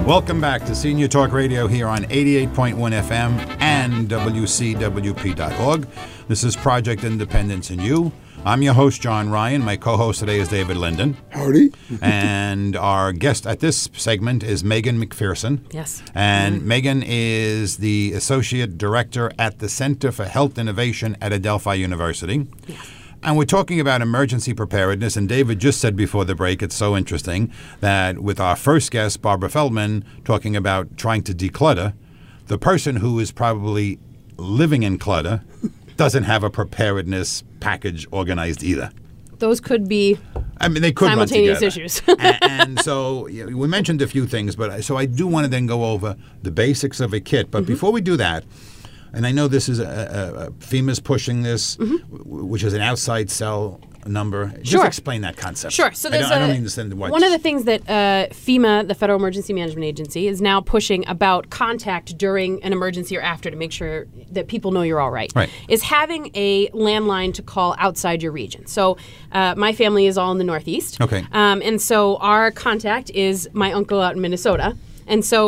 Welcome back to Senior Talk Radio here on 88.1 FM and WCWP.org. This is Project Independence and You. I'm your host, John Ryan. My co-host today is David Linden. Howdy. And our guest at this segment is Megan McPherson. Yes. And Megan is the Associate Director at the Center for Health Innovation at Adelphi University. Yes. And we're talking about emergency preparedness, and David just said before the break, it's so interesting that with our first guest, Barbara Feldman, talking about trying to declutter, the person who is probably living in clutter doesn't have a preparedness package organized either. Those could be they could simultaneous issues. and so we mentioned a few things, but so I do want to then go over the basics of a kit. But before we do that, and I know this is FEMA's pushing this, which is an outside cell number. Just explain that concept. Sure. So there's I don't understand what. One of the things that FEMA, the Federal Emergency Management Agency, is now pushing about contact during an emergency or after to make sure that people know you're all right. Is having a landline to call outside your region. So my family is all in the Northeast. Okay. And so our contact is my uncle out in Minnesota. And so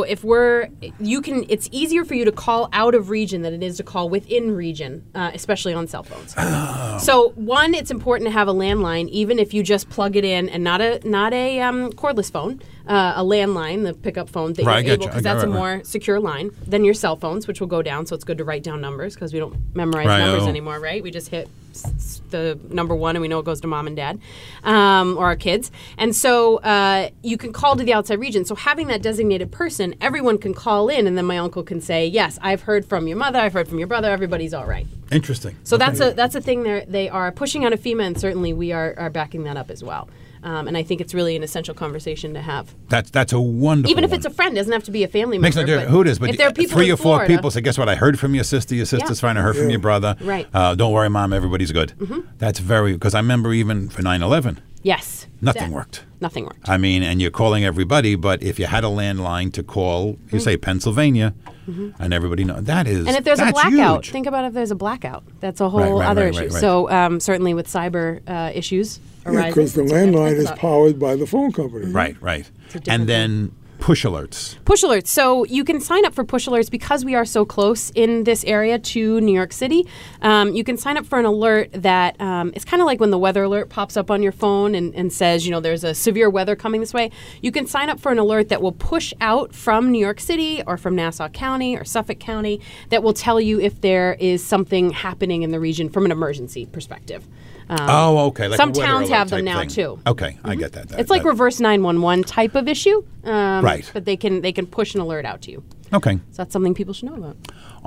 it's easier for you to call out of region than it is to call within region, especially on cell phones. Oh. So one, it's important to have a landline, even if you just plug it in, and not a cordless phone, a landline, the pickup phone that you're able, because that's a more secure line than your cell phones, which will go down. So it's good to write down numbers because we don't memorize numbers anymore, right? We just hit the number one and we know it goes to mom and dad or our kids. And so you can call to the outside region. So having that designated person, everyone can call in, and then my uncle can say, yes, I've heard from your mother, I've heard from your brother, everybody's all right. Interesting. So that's a thing they are pushing out of FEMA, and certainly we are backing that up as well. And I think it's really an essential conversation to have. That's a wonderful Even if it's a friend, it doesn't have to be a family member. Makes no difference who it is, but if there are people 3 in or 4 Florida, people say, guess what, I heard from your sister's fine, I heard from your brother. Right. Don't worry, Mom, everybody's good. That's because I remember even for 9/11. Yes. Nothing worked. Nothing worked. I mean, and you're calling everybody, but if you had a landline to call, you say Pennsylvania, and everybody knows. That is, and if there's a blackout, huge. think about if there's a blackout. That's a whole other issue. Right. So certainly with cyber issues arising. Because the landline is powered by the phone company. Right. And then push alerts. Push alerts. So you can sign up for push alerts because we are so close in this area to New York City. You can sign up for an alert that it's kind of like when the weather alert pops up on your phone and says, there's a severe weather coming this way. You can sign up for an alert that will push out from New York City or from Nassau County or Suffolk County that will tell you if there is something happening in the region from an emergency perspective. Okay. Like some towns have them now, thing. Too. Okay, I get that. It's like reverse 911 type of issue. Right. But they can push an alert out to you. Okay. So that's something people should know about.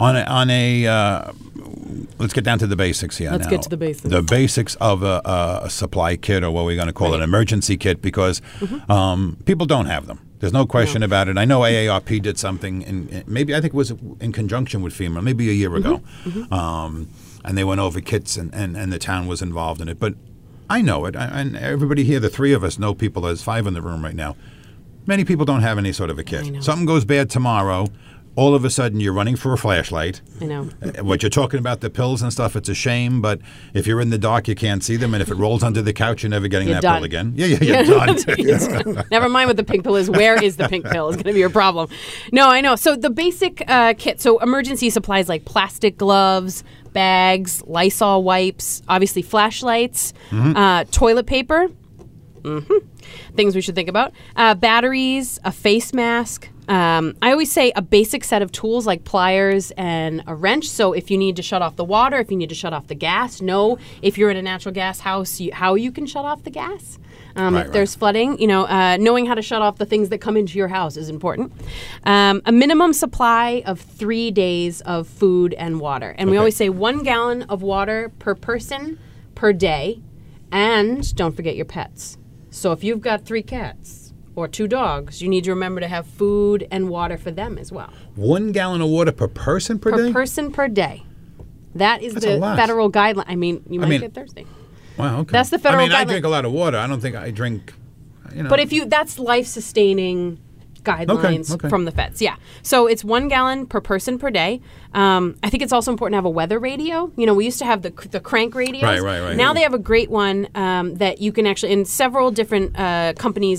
Let's get down to the basics here. Let's get to the basics. The basics of a supply kit, or what we're going to call an emergency kit, because people don't have them. There's no question about it. I know AARP did something, I think it was in conjunction with FEMA, maybe a year ago. And they went over kits, and the town was involved in it. But I know it, and everybody here, the 3 of us know people. There's 5 in the room right now. Many people don't have any sort of a kit. Something goes bad tomorrow, all of a sudden you're running for a flashlight. I know. What you're talking about, the pills and stuff, it's a shame, but if you're in the dark, you can't see them, and if it rolls under the couch, you're never getting that pill again. Yeah, you're done. Never mind what the pink pill is. Where is the pink pill is going to be your problem. No, I know. So the basic kit, so emergency supplies like plastic gloves, bags, Lysol wipes, obviously flashlights, toilet paper, things we should think about, batteries, a face mask. I always say a basic set of tools like pliers and a wrench. So if you need to shut off the water, if you need to shut off the gas, know if you're in a natural gas house, how you can shut off the gas. If there's flooding, knowing how to shut off the things that come into your house is important. A minimum supply of 3 days of food and water. And we always say 1 gallon of water per person per day. And don't forget your pets. So if you've got 3 cats or 2 dogs, you need to remember to have food and water for them as well. 1 gallon of water per person per day? Per person per day. That's the federal guideline. I mean, you might get thirsty. Wow, okay. That's the federal guideline. I drink a lot of water. I don't think I drink, But that's life-sustaining guidelines from the feds. Yeah. So it's 1 gallon per person per day. I think it's also important to have a weather radio. We used to have the crank radios. Right. Now they have a great one that you can actually, in several different companies,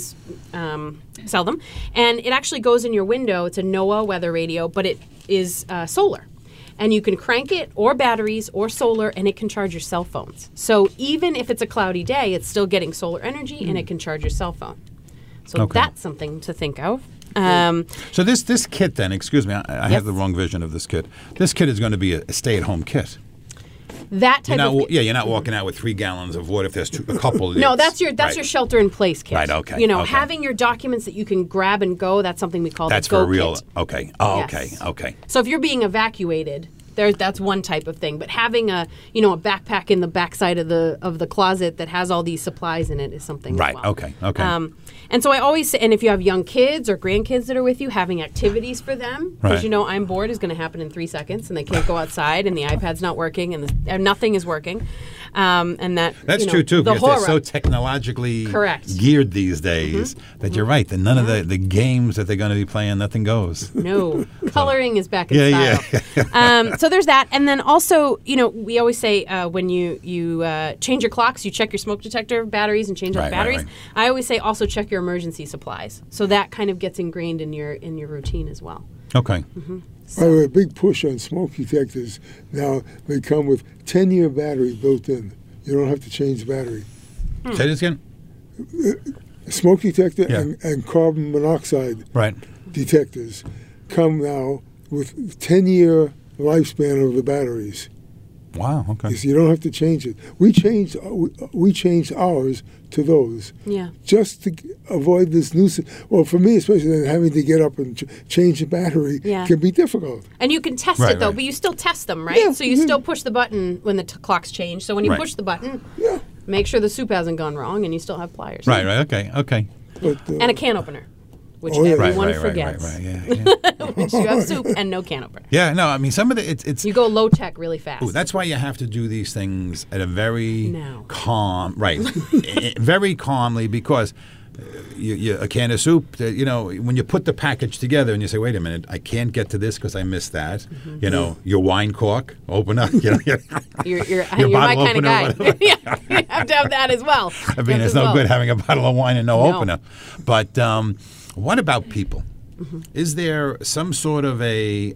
sell them. And it actually goes in your window. It's a NOAA weather radio, but it is solar. And you can crank it or batteries or solar, and it can charge your cell phones. So even if it's a cloudy day, it's still getting solar energy, and it can charge your cell phone. So that's something to think of. So this kit then, excuse me, I have the wrong vision of this kit. This kit is going to be a stay-at-home kit. That type of you're not walking out with 3 gallons of water if there's a couple. No, that's your shelter-in-place kit. Right. Okay. Having your documents that you can grab and go. That's something we call that's the go for real. kit. Okay. Oh, Yes. Okay. So if you're being evacuated, that's one type of thing. But having a backpack in the backside of the closet that has all these supplies in it is something Right. as well. Okay. And so I always say, and if you have young kids or grandkids that are with you, having activities for them, because Right. I'm bored is going to happen in 3 seconds, and they can't go outside, and the iPad's not working, and nothing is working, and that's true too. The Because horror. they're so technologically Correct. geared these days that you're right. That none of the games that they're going to be playing, nothing goes. No, coloring is back in Yeah, style. So there's that, and then also, we always say when you change your clocks, you check your smoke detector batteries and change out Right, the right, batteries. right. I always say also check your emergency supplies, so that kind of gets ingrained in your routine as well. Okay. By the way, a big push on smoke detectors now. They come with 10-year batteries built in. You don't have to change the battery. Say this again. Smoke detector Yeah. and carbon monoxide Right. detectors come now with 10-year lifespan of the batteries. Wow. Okay. So you don't have to change it. We changed ours to those. Yeah. Just to avoid this nuisance. Well, for me especially, then having to get up and change the battery Yeah. can be difficult. And you can test Right, it though, right. but you still test them, right? Yeah, So you yeah. still push the button when the clocks change. So when you Right. push the button, Yeah. make sure the soup hasn't gone wrong, and you still have pliers. Right. Okay. But, And a can opener, which Oh, yeah. everyone Right. forgets. Yeah. Which you have soup and no can opener. Yeah. No. I mean, some of it's. You go low tech really fast. Ooh, that's why you have to do these things at a very No. calm, right? Very calmly, because a can of soup. When you put the package together and you say, "Wait a minute, I can't get to this because I missed that." Your wine cork opener. You're my bottle kind of opener, guy. whatever. Yeah, you have to have that as well. I mean, it's no good having a bottle of wine and no opener. But what about people? Is there some sort of we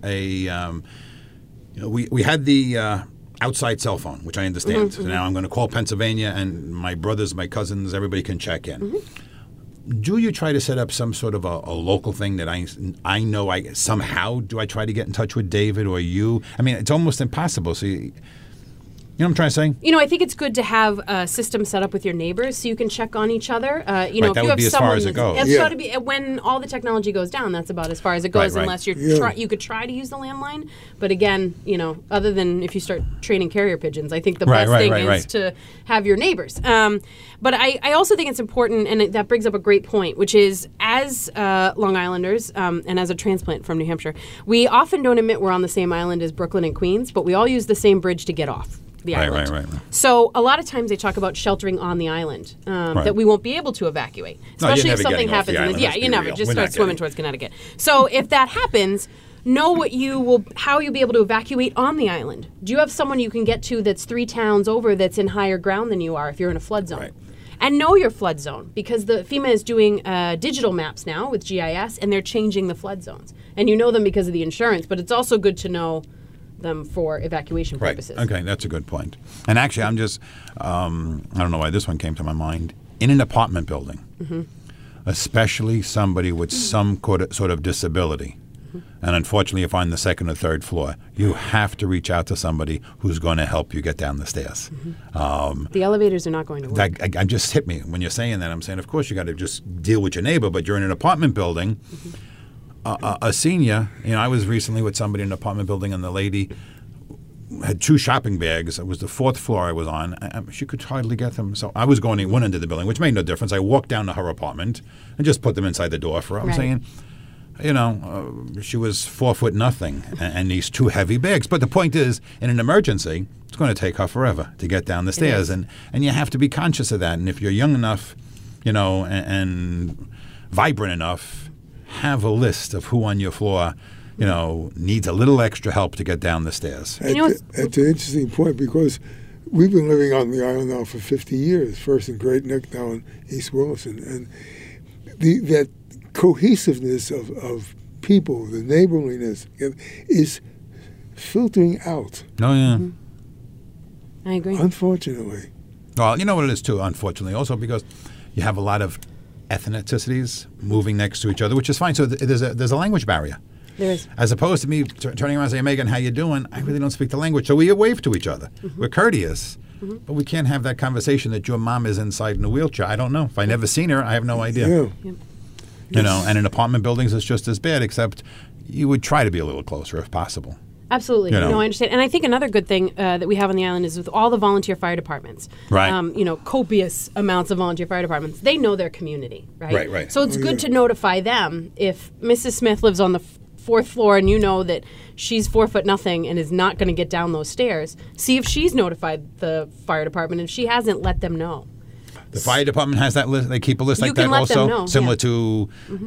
had the outside cell phone, which I understand. So now I'm going to call Pennsylvania, and my brothers, my cousins, everybody can check in. Do you try to set up some sort of a local thing that I know somehow do I try to get in touch with David or you? I mean, it's almost impossible. So you know what I'm trying to say? I think it's good to have a system set up with your neighbors so you can check on each other. Right, if that you would have be as far someone as it goes. That's Yeah. got to be when all the technology goes down. That's about as far as it goes, Right. unless you're Yeah. you could try to use the landline. But again, other than if you start training carrier pigeons, I think the Right, best right, thing right, is right. to have your neighbors. But I also think it's important, and that brings up a great point, which is as Long Islanders and as a transplant from New Hampshire, we often don't admit we're on the same island as Brooklyn and Queens, but we all use the same bridge to get off the island. Right. So a lot of times they talk about sheltering on the island that we won't be able to evacuate, No, you're especially if never something getting off the happens. island, let's You be never real. just We're start not swimming getting- towards Connecticut. So if that happens, know how you'll be able to evacuate on the island. Do you have someone you can get to that's 3 towns over that's in higher ground than you are if you're in a flood zone? Right. And know your flood zone, because the FEMA is doing digital maps now with GIS, and they're changing the flood zones. And you know them because of the insurance, but it's also good to know them for evacuation Right. purposes. Okay, that's a good point. And actually, I'm just, I don't know why this one came to my mind. In an apartment building, especially somebody with some sort of disability, and unfortunately, if on the second or third floor, you have to reach out to somebody who's going to help you get down the stairs. The elevators are not going to work. That just hit me when you're saying that. I'm saying, of course, you got to just deal with your neighbor, but you're in an apartment building. A senior, I was recently with somebody in an apartment building, and the lady had 2 shopping bags. It was the 4th floor I was on. She could hardly get them. So I was going in one end of the building, which made no difference. I walked down to her apartment and just put them inside the door for her. I'm Right. saying, she was 4 foot nothing and these 2 heavy bags. But the point is, in an emergency, it's going to take her forever to get down the stairs. And you have to be conscious of that. And if you're young enough, and vibrant enough, have a list of who on your floor, needs a little extra help to get down the stairs. It's an interesting point, because we've been living on the island now for 50 years, first in Great Neck, now in East Williston. And that cohesiveness of people, the neighborliness, is filtering out. Oh, yeah. I agree. Unfortunately. Well, you know what it is, too, unfortunately. Also because you have a lot of ethnicities moving next to each other, which is fine. So there's a language barrier. There is. As opposed to me turning around and saying, Megan, how you doing? I really don't speak the language. So we wave to each other. We're courteous. But we can't have that conversation that your mom is inside in a wheelchair. I don't know. If I never seen her, I have no idea. Yeah. Yep. You know, and in apartment buildings, it's just as bad, except you would try to be a little closer if possible. Absolutely. You know. No, I understand. And I think another good thing that we have on the island is with all the volunteer fire departments. Right. Copious amounts of volunteer fire departments. They know their community, right? Right. So it's good to notify them if Mrs. Smith lives on the fourth floor and you know that she's 4'0" and is not going to get down those stairs. See if she's notified the fire department. If she hasn't, let them know. The fire department has that list. They keep a list You like can that let them also, know, similar yeah. to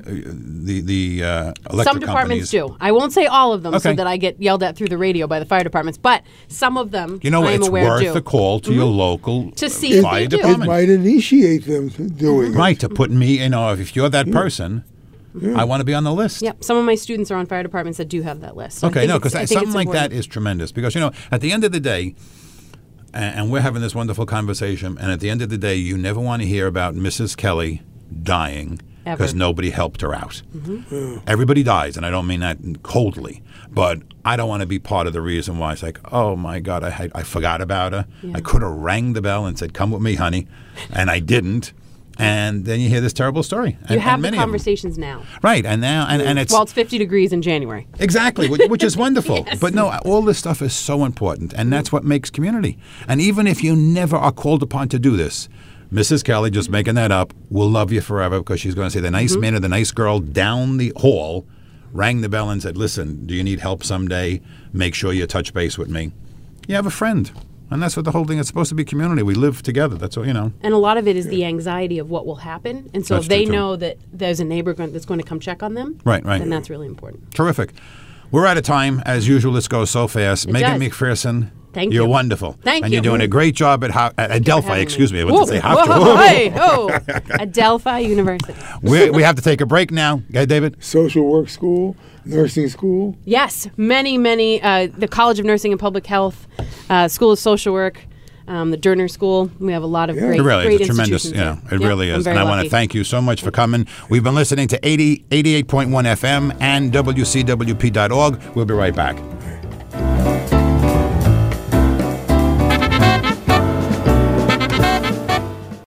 the electric Some departments companies. do. I won't say all of them so Okay. that I get yelled at through the radio by the fire departments, but some of them You know, I am it's aware worth do. a call to your local To see if fire they do. It department. might initiate them doing it. Right, to put me, if you're that person, I want to be on the list. Yep. Some of my students are on fire departments that do have that list. So I Okay, think no, it's- because I think something it's like that important. is tremendous. Because, at the end of the day, and we're having this wonderful conversation, and at the end of the day, you never want to hear about Mrs. Kelly dying because Ever. nobody helped her out. Everybody dies, and I don't mean that coldly, but I don't want to be part of the reason why it's like, oh my God, I forgot about her. I could have rang the bell and said, come with me, honey, and I didn't. And then you hear this terrible story. You and have the many of them. conversations now. Right, and now, and it's... Well, it's 50 degrees in January. Exactly, which is wonderful. But no, all this stuff is so important, and that's what makes community. And even if you never are called upon to do this, Mrs. Kelly, just making that up, will love you forever because she's going to say the nice man or the nice girl down the hall rang the bell and said, listen, do you need help someday? Make sure you touch base with me. You have a friend. And that's what the whole thing is supposed to be community. We live together. That's what, And a lot of it is the anxiety of what will happen. And so That's if they true, too. know that there's a neighbor that's going to come check on them, Right. then that's really important. Terrific. We're out of time. As usual, this goes so fast. Megan does. McPherson, Thank you're you. wonderful. Thank and you. you're doing a great job at Delphi. having Excuse me. I me. wouldn't say have Whoa, to. hey, at Delphi University. We have to take a break now. Okay, David? Social work school, nursing school. Yes, many, the College of Nursing and Public Health, School of Social Work, the Derner School. We have a lot of great, It really great is a tremendous, institutions there. it Yep, really I'm is. very And I want to lucky. thank you so much for coming. We've been listening to 88.1 FM and WCWP.org. We'll be right back.